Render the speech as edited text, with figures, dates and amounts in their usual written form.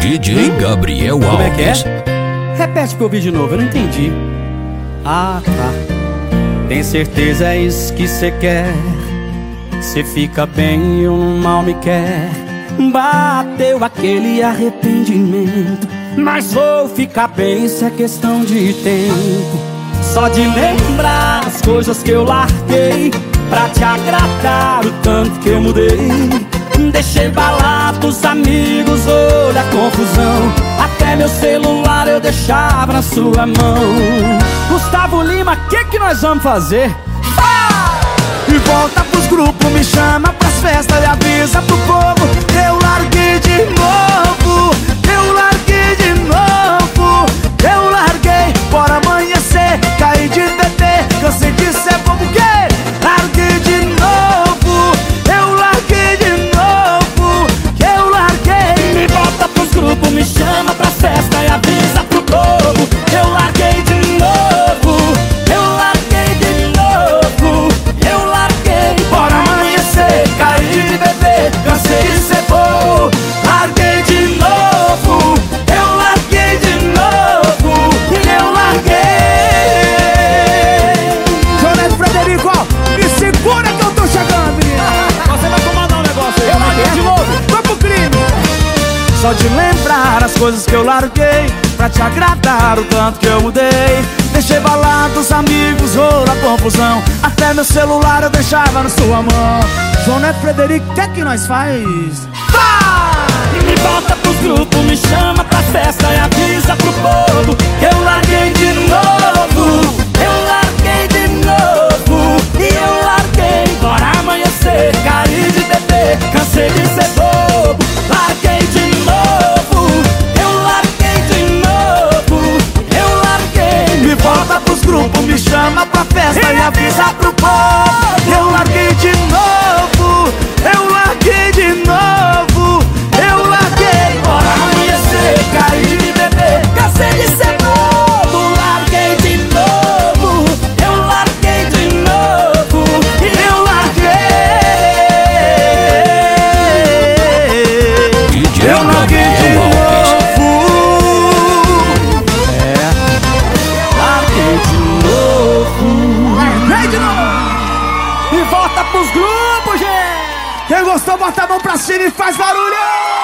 DJ Gabriel Como é que Alves. é? Repete pra eu ouvir de novo, eu não entendi. Ah, tá. Tem certeza é isso que cê quer? Cê fica bem e eu no mal me quer. Bateu aquele arrependimento, mas vou ficar bem, isso é questão de tempo. Só de lembrar as coisas que eu larguei pra te agradar, o tanto que eu mudei. Deixei balados, amigos, olha a confusão. Até meu celular eu deixava na sua mão. Gustavo Lima, que nós vamos fazer? E volta pros grupos, me chama pras festas e avisa pro povo. Eu larguei de novo, eu larguei de novo. Eu larguei, bora amanhecer, caí de TT, cansei de ser bobo, que? Larguei de novo, eu larguei de novo, eu larguei. Me volta pros grupos, me chama pras festas e avisa pro povo. Eu larguei de novo, eu larguei de novo, eu larguei, bora amanhecer, caí de bebê, cansei de ser bobo. Larguei de novo, eu larguei de novo, eu larguei. Joneto Frederico, ó, me segura que eu tô chegando, menina. Você vai comandar um negócio aí, Eu larguei de novo, foi pro crime. Só de lembrar as coisas que eu larguei pra te agradar, o tanto que eu mudei. Deixei balados, amigos, rola confusão. Até meu celular eu deixava na sua mão. João Neto Frederico, o que é que nós faz? Me volta pros grupos, me chama pra festa e avisa pro povo. Eu larguei de novo, eu larguei de novo, e eu larguei, bora amanhecer, caí de bebê, cansei de ser bobo. Larguei de novo, eu larguei de novo, eu larguei. Me volta pros grupos, me chama pra festa e avisa pro povo. Eu larguei de novo, eu larguei de novo, eu larguei. Bora amanhecer, caí de bebê, cansei de ser bobo. Larguei de novo, eu larguei de novo, e eu larguei. DJ Eu larguei de Gabriel Alves. novo. Larguei de novo. Larguei de novo. E volta pros grupos, gente. Quem gostou, bota a mão pra cima e faz barulho.